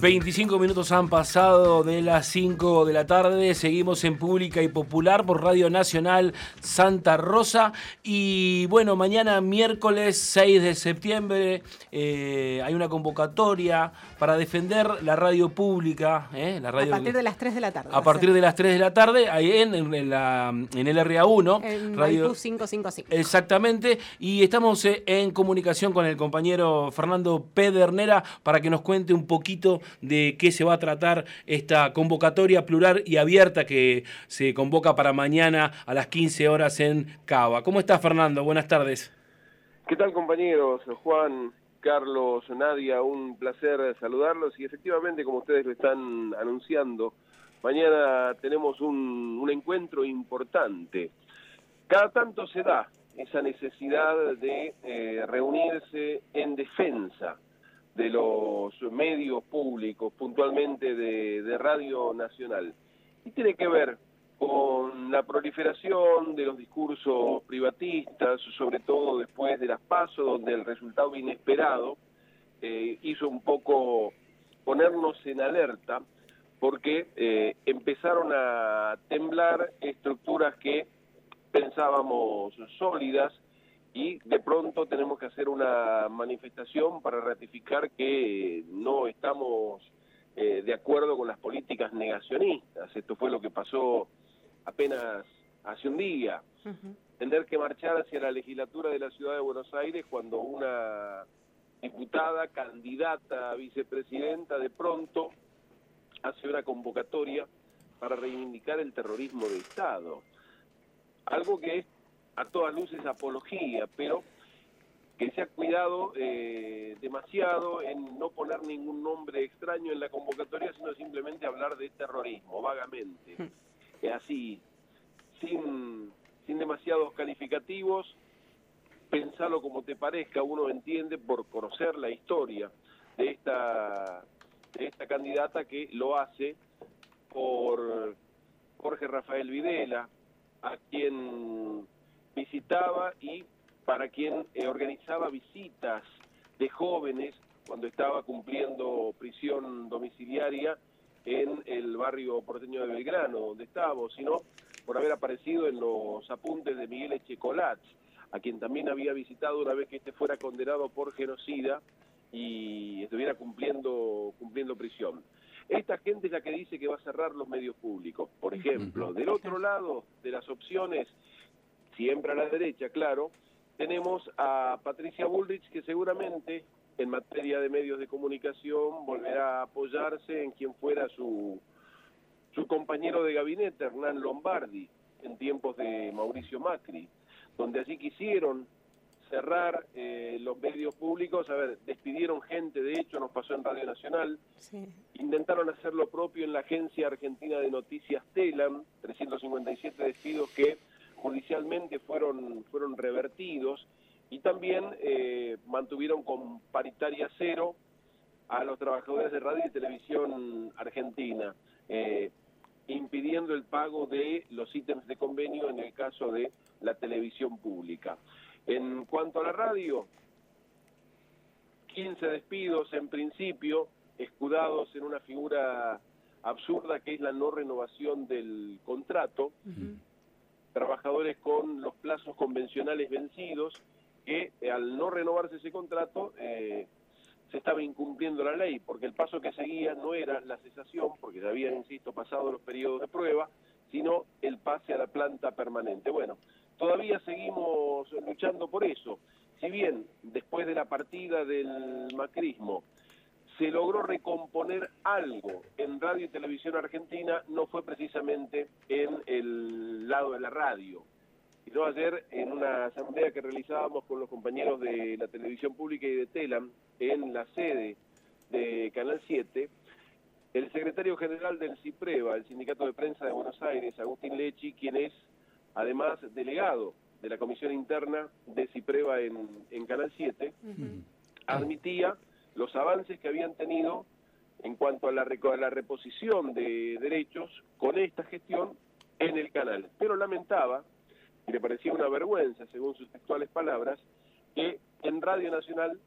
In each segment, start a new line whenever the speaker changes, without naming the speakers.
25 minutos han pasado de las 5 de la tarde, seguimos en Pública y Popular por Radio Nacional Santa Rosa y bueno, mañana miércoles 6 de septiembre hay una convocatoria para defender la radio pública. La radio
a partir de las 3 de la tarde.
A partir de las 3 de la tarde, ahí en el RA1.
En
Radio
Maipú 555.
Exactamente, y estamos en comunicación con el compañero Fernando Pedernera para que nos cuente un poquito de qué se va a tratar esta convocatoria plural y abierta que se convoca para mañana a las 15 horas en Cava. ¿Cómo estás, Fernando? Buenas tardes.
¿Qué tal, compañeros? Juan, Carlos, Nadia, un placer saludarlos y efectivamente, como ustedes lo están anunciando, mañana tenemos un encuentro importante. Cada tanto se da esa necesidad de reunirse en defensa de los medios públicos, puntualmente de Radio Nacional. Y tiene que ver con la proliferación de los discursos privatistas, sobre todo después de las PASO, donde el resultado inesperado hizo un poco ponernos en alerta, porque empezaron a temblar estructuras que pensábamos sólidas, y de pronto tenemos que hacer una manifestación para ratificar que no estamos de acuerdo con las políticas negacionistas. Esto fue lo que pasó apenas hace un día. Tener que marchar hacia la legislatura de la Ciudad de Buenos Aires cuando una diputada, candidata a vicepresidenta, de pronto hace una convocatoria para reivindicar el terrorismo de Estado. Algo que es a todas luces apología, pero que se ha cuidado demasiado en no poner ningún nombre extraño en la convocatoria, sino simplemente hablar de terrorismo, vagamente. Así, sin demasiados calificativos, pensalo como te parezca, uno entiende por conocer la historia de esta candidata, que lo hace por Jorge Rafael Videla, a quien visitaba y para quien organizaba visitas de jóvenes cuando estaba cumpliendo prisión domiciliaria en el barrio porteño de Belgrano, donde estaba, sino por haber aparecido en los apuntes de Miguel Echecolat, a quien también había visitado una vez que este fuera condenado por genocida y estuviera cumpliendo prisión. Esta gente es la que dice que va a cerrar los medios públicos, por ejemplo. Del otro lado de las opciones, siempre a la derecha, claro, tenemos a Patricia Bullrich, que seguramente en materia de medios de comunicación volverá a apoyarse en quien fuera su compañero de gabinete, Hernán Lombardi, en tiempos de Mauricio Macri, donde así quisieron cerrar los medios públicos. A ver, despidieron gente, de hecho nos pasó en Radio Nacional, sí. Intentaron hacer lo propio en la Agencia Argentina de Noticias Telam, 357 despidos que judicialmente fueron revertidos, y también mantuvieron con paritaria cero a los trabajadores de radio y televisión argentina, impidiendo el pago de los ítems de convenio en el caso de la televisión pública. En cuanto a la radio, 15 despidos en principio, escudados en una figura absurda que es la no renovación del contrato, trabajadores con los plazos convencionales vencidos, que al no renovarse ese contrato se estaba incumpliendo la ley, porque el paso que seguía no era la cesación, porque ya habían, insisto, pasado los periodos de prueba, sino el pase a la planta permanente. Bueno, todavía seguimos luchando por eso. Si bien después de la partida del macrismo se logró recomponer algo en radio y televisión argentina, no fue precisamente en el lado de la radio. Sino ayer, en una asamblea que realizábamos con los compañeros de la televisión pública y de Telam, en la sede de Canal 7, el secretario general del CIPREVA, el Sindicato de Prensa de Buenos Aires, Agustín Lecci, quien es además delegado de la Comisión Interna de CIPREVA en Canal 7, admitía los avances que habían tenido en cuanto a la reposición de derechos con esta gestión en el canal, pero lamentaba, y le parecía una vergüenza, según sus textuales palabras, que en Radio Nacional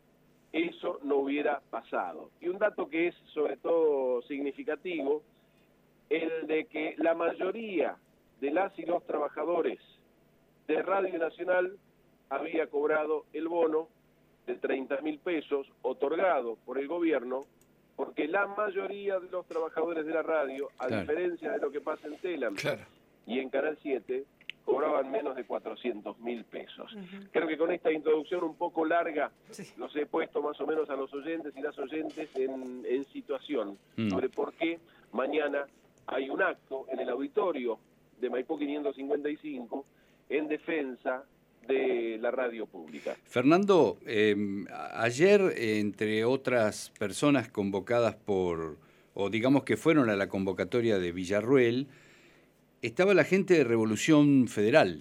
eso no hubiera pasado. Y un dato que es sobre todo significativo, el de que la mayoría de las y los trabajadores de Radio Nacional había cobrado el bono de 30.000 pesos otorgado por el gobierno, porque la mayoría de los trabajadores de la radio, a diferencia de lo que pasa en Telam y en Canal 7, cobraban menos de 400.000 pesos. Creo que con esta introducción un poco larga los he puesto más o menos a los oyentes y las oyentes en situación sobre por qué mañana hay un acto en el auditorio de Maipú 555 en defensa de la radio pública.
Fernando, ayer, entre otras personas convocadas o digamos que fueron a la convocatoria de Villarruel, estaba la gente de Revolución Federal,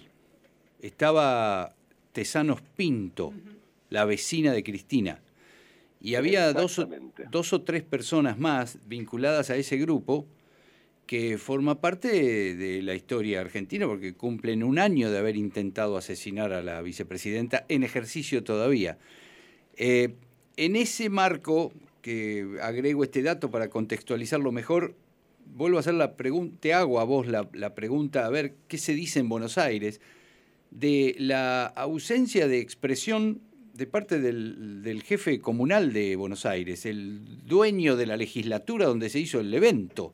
estaba Tesanos Pinto, la vecina de Cristina, y había dos o tres personas más vinculadas a ese grupo que forma parte de la historia argentina porque cumplen un año de haber intentado asesinar a la vicepresidenta en ejercicio todavía. En ese marco, que agrego este dato para contextualizarlo mejor, vuelvo a hacer la pregunta, te hago a vos la pregunta, a ver qué se dice en Buenos Aires de la ausencia de expresión de parte del jefe comunal de Buenos Aires, el dueño de la legislatura donde se hizo el evento,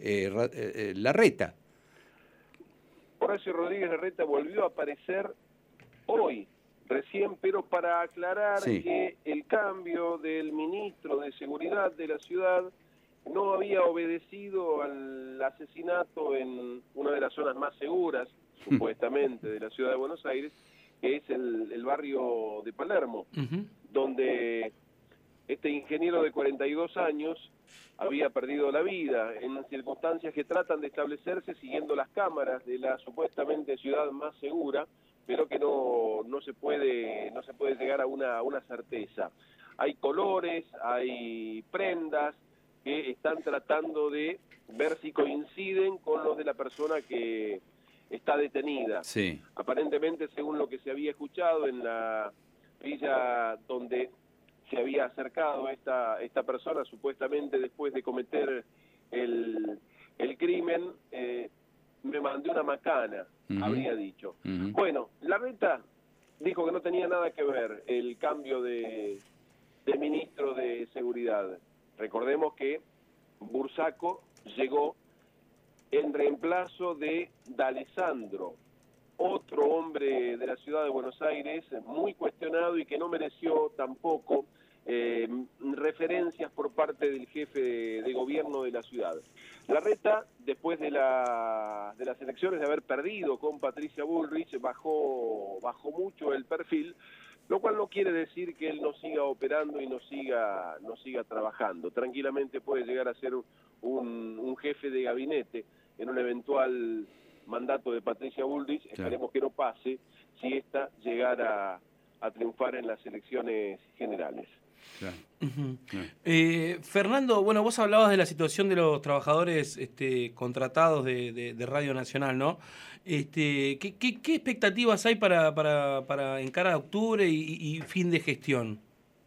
Larreta.
Horacio Rodríguez Larreta volvió a aparecer hoy, recién, pero para aclarar que el cambio del ministro de Seguridad de la ciudad no había obedecido al asesinato en una de las zonas más seguras, supuestamente, de la ciudad de Buenos Aires, que es el barrio de Palermo, donde este ingeniero de 42 años había perdido la vida en circunstancias que tratan de establecerse siguiendo las cámaras de la supuestamente ciudad más segura, pero que no se puede llegar a una certeza. Hay colores, hay prendas que están tratando de ver si coinciden con los de la persona que está detenida.
Sí.
Aparentemente, según lo que se había escuchado en la villa donde se había acercado esta persona, supuestamente después de cometer el crimen, me mandé una macana, habría dicho. Bueno, Larreta dijo que no tenía nada que ver el cambio de ministro de Seguridad. Recordemos que Bursaco llegó en reemplazo de D'Alessandro, otro hombre de la ciudad de Buenos Aires, muy cuestionado y que no mereció tampoco referencias por parte del jefe de gobierno de la ciudad. Larreta, después de las elecciones, de haber perdido con Patricia Bullrich, bajó mucho el perfil, lo cual no quiere decir que él no siga operando y no siga trabajando. Tranquilamente puede llegar a ser un jefe de gabinete en un eventual mandato de Patricia Bullrich. Esperemos que no pase si ésta llegara a triunfar en las elecciones generales.
Claro.
Fernando, bueno, vos hablabas de la situación de los trabajadores contratados de Radio Nacional, ¿no? ¿Qué expectativas hay para encarar octubre y fin de gestión?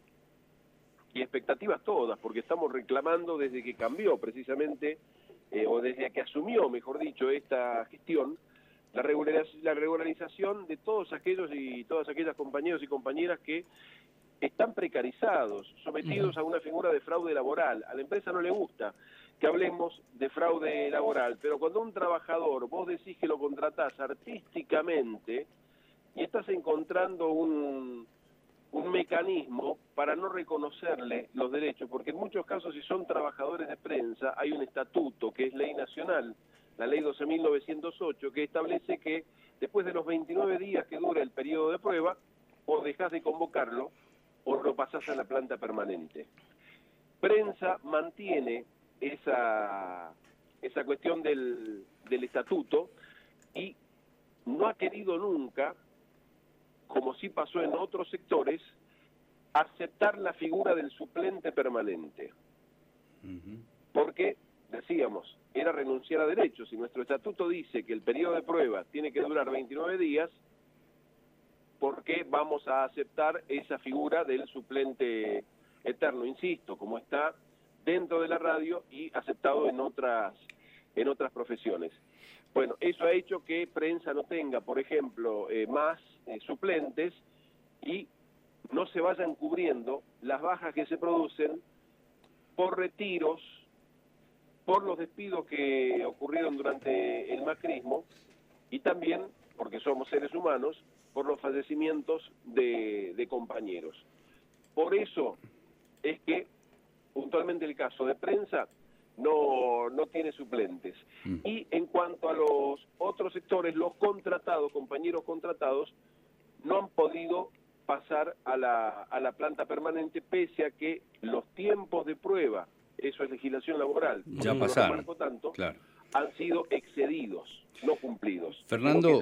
Y expectativas todas, porque estamos reclamando desde que cambió precisamente, o desde que asumió, mejor dicho, esta gestión, la regularización de todos aquellos y todas aquellas compañeros y compañeras que están precarizados, sometidos a una figura de fraude laboral. A la empresa no le gusta que hablemos de fraude laboral, pero cuando un trabajador vos decís que lo contratás artísticamente y estás encontrando un mecanismo para no reconocerle los derechos, porque en muchos casos, si son trabajadores de prensa, hay un estatuto que es ley nacional, la ley 12.908, que establece que después de los 29 días que dura el periodo de prueba, o dejás de convocarlo o lo pasás a la planta permanente. Prensa mantiene esa cuestión del estatuto y no ha querido nunca, como sí pasó en otros sectores, aceptar la figura del suplente permanente. Porque, decíamos, era renunciar a derechos. Si nuestro estatuto dice que el periodo de prueba tiene que durar 29 días, ¿por qué vamos a aceptar esa figura del suplente eterno, insisto, como está dentro de la radio y aceptado en otras profesiones. Bueno, eso ha hecho que prensa no tenga, por ejemplo, más suplentes y no se vayan cubriendo las bajas que se producen por retiros, por los despidos que ocurrieron durante el macrismo y también, porque somos seres humanos, por los fallecimientos de compañeros. Por eso es que puntualmente el caso de prensa no tiene suplentes. Y en cuanto a los otros sectores, los contratados, compañeros contratados, no han podido pasar a la planta permanente, pese a que los tiempos de prueba, eso es legislación laboral,
ya pasaron,
tanto,
claro,
han sido excedidos, no cumplidos.
Fernando,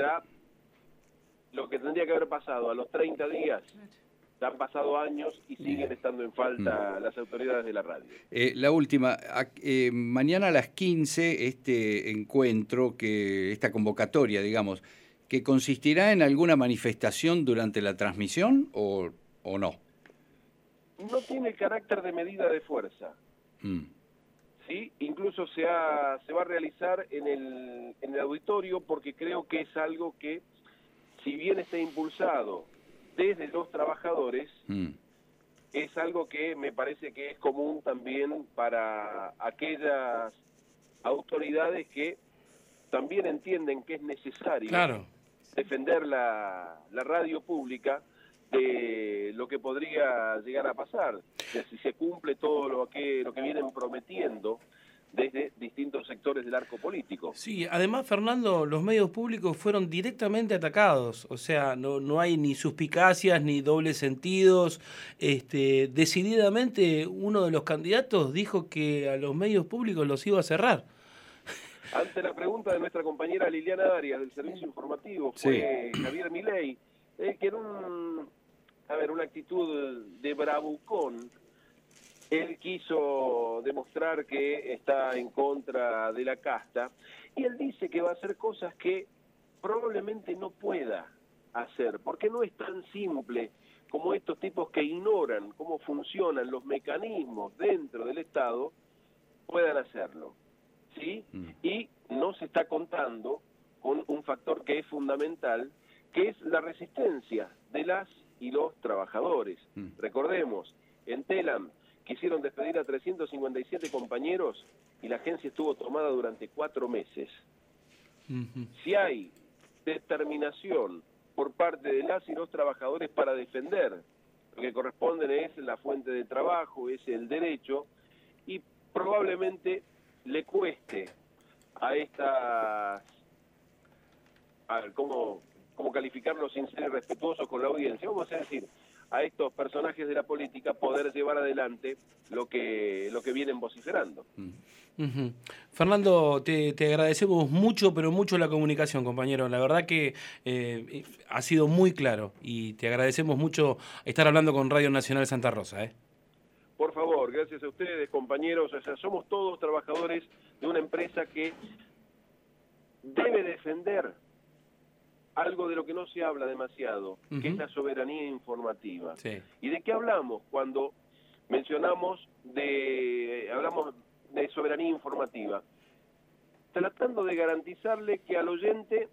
lo que tendría que haber pasado a los 30 días, han pasado años y siguen estando en falta las autoridades de la radio.
La última, mañana a las 15 este encuentro, esta convocatoria, digamos, que consistirá en alguna manifestación durante la transmisión o no.
No tiene el carácter de medida de fuerza. Sí, incluso se va a realizar en el auditorio, porque creo que es algo que, si bien está impulsado desde los trabajadores, es algo que me parece que es común también para aquellas autoridades que también entienden que es necesario defender la radio pública de lo que podría llegar a pasar, de si se cumple todo lo que vienen prometiendo desde distintos sectores del arco político.
Sí, además, Fernando, los medios públicos fueron directamente atacados, o sea, no hay ni suspicacias ni dobles sentidos. Decididamente uno de los candidatos dijo que a los medios públicos los iba a cerrar.
Ante la pregunta de nuestra compañera Liliana Arias del Servicio Informativo, fue Javier Milei, que en una actitud de bravucón, él quiso demostrar que está en contra de la casta, y él dice que va a hacer cosas que probablemente no pueda hacer, porque no es tan simple como estos tipos que ignoran cómo funcionan los mecanismos dentro del Estado puedan hacerlo, ¿sí? Y no se está contando con un factor que es fundamental, que es la resistencia de las y los trabajadores. Recordemos, en Telam quisieron despedir a 357 compañeros y la agencia estuvo tomada durante 4 meses. Si hay determinación por parte de las y los trabajadores para defender lo que corresponden es la fuente de trabajo, es el derecho, y probablemente le cueste a estas, ¿cómo calificarlos sin ser respetuosos con la audiencia? Vamos a decir, a estos personajes de la política poder llevar adelante lo que vienen vociferando.
Fernando, te agradecemos mucho, pero mucho la comunicación, compañero. La verdad que ha sido muy claro y te agradecemos mucho estar hablando con Radio Nacional Santa Rosa.
Por favor, gracias a ustedes, compañeros. O sea, somos todos trabajadores de una empresa que debe defender algo de lo que no se habla demasiado, que es la soberanía informativa. Sí. ¿Y de qué hablamos cuando hablamos de soberanía informativa? Tratando de garantizarle que al oyente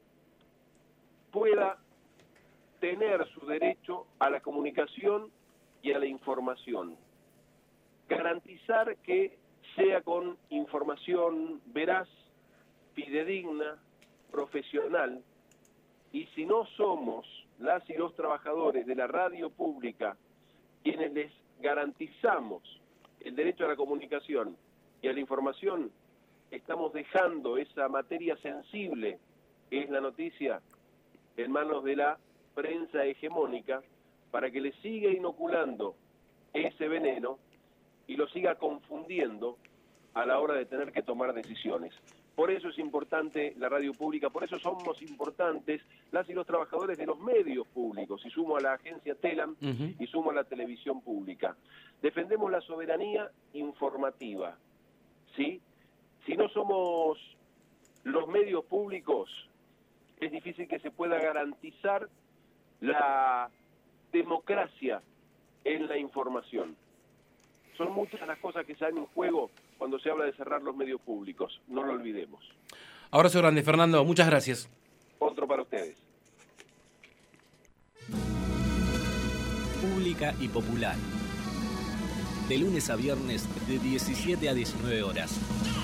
pueda tener su derecho a la comunicación y a la información. Garantizar que sea con información veraz, fidedigna, profesional. Y si no somos las y los trabajadores de la radio pública quienes les garantizamos el derecho a la comunicación y a la información, estamos dejando esa materia sensible, que es la noticia, en manos de la prensa hegemónica, para que le siga inoculando ese veneno y lo siga confundiendo a la hora de tener que tomar decisiones. Por eso es importante la radio pública, por eso somos importantes las y los trabajadores de los medios públicos, y sumo a la agencia Telam y sumo a la televisión pública. Defendemos la soberanía informativa, ¿sí? Si no somos los medios públicos, es difícil que se pueda garantizar la democracia en la información. Son muchas las cosas que están en juego cuando se habla de cerrar los medios públicos, no lo olvidemos.
Abrazo grande, Fernando, muchas gracias.
Otro para ustedes.
Pública y popular. De lunes a viernes de 17 a 19 horas.